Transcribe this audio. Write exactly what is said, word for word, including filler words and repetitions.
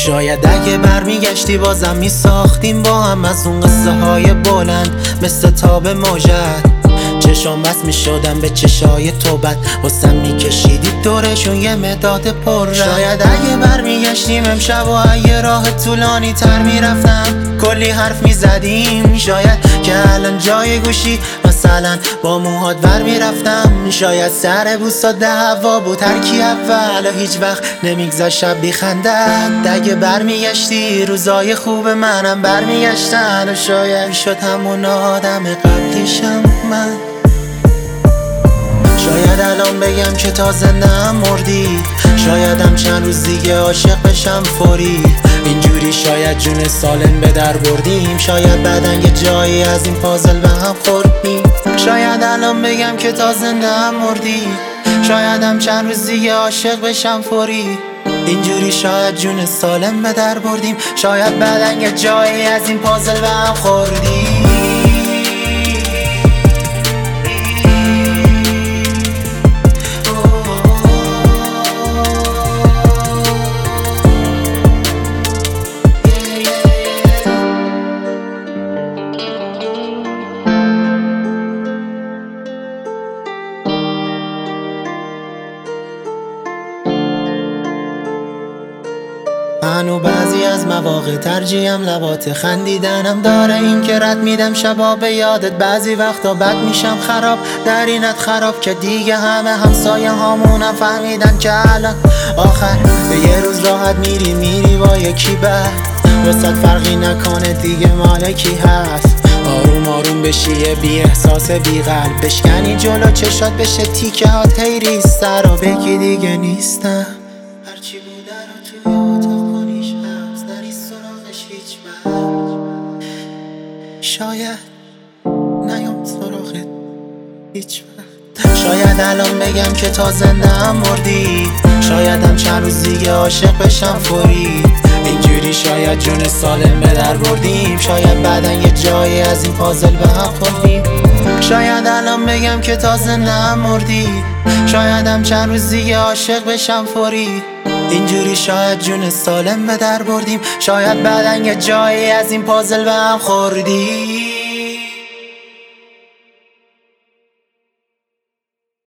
شاید اگه برمیگشتی بازم میساختیم با هم از اون قصه های بلند مثل تاب موجد. چشام بس میشدم به چشای تو بد واسم میکشیدی دورشون یه مداد پر. شاید اگه برمیگشتیم امشب و اگه راه طولانی تر میرفتم کلی حرف میزدیم. شاید که الان جای گوشی مثلا با موهات ور میرفتم. شاید سر بوسات دعوا بود هر کی اول و هیچ وقت نمیگذاشت شب بیخندد. اگه برمیگشتی روزای خوب منم برمیگشتن و شاید میشد همون آدم قبلیشم من. شاید الان بگم که تا زنده‌ام مردی، شایدم چند روز دیگه عاشق بشم فوری. اینجوری شاید جون سالم به در بردیم، شاید بعدن یه جایی از این پازل به هم خوردیم. شاید الان بگم که تا زنده‌ام مردی، شایدم چند روز دیگه عاشق بشم فوری. اینجوری شاید جون سالم به در بردیم، شاید بعدن یه جایی از این پازل به هم خوردیم. منو بعضی از مواقع ترجیحم لبات خندیدنم داره، این که رد میدم شبا به یادت. بعضی وقتا بد میشم خراب در اینت خراب که دیگه همه همسایه هامونم فهمیدن که الان آخر به یه روز راحت میری میری با یکی بعد وسط فرقی نکنه دیگه مالکی هست. آروم آروم بشی یه بی احساس بی قلب بشکنی جلو چشات بشه تیکه هات هی ریسته رو بگی دیگه نیستم. هرچی بوده رو توی اتاق کنیش حبس نری سراغش هیچ وقت. شاید نیام سراغت هیچ وقت. شاید الان بگم که تا زنده‌ام مردی، شایدم چند روز دیگه عاشق بشم فوری. اینجوری شاید جون سالم به در بردیم، شاید بعدن یه جایی از این پازل به هم خوردیم. شاید الان بگم که تا زنده‌ام مردی، شایدم چند روز دیگه عاشق بشم فوری. اینجوری شاید جون سالم به در بردیم، شاید بعدن یه جایی از این پازل به هم خوردیم.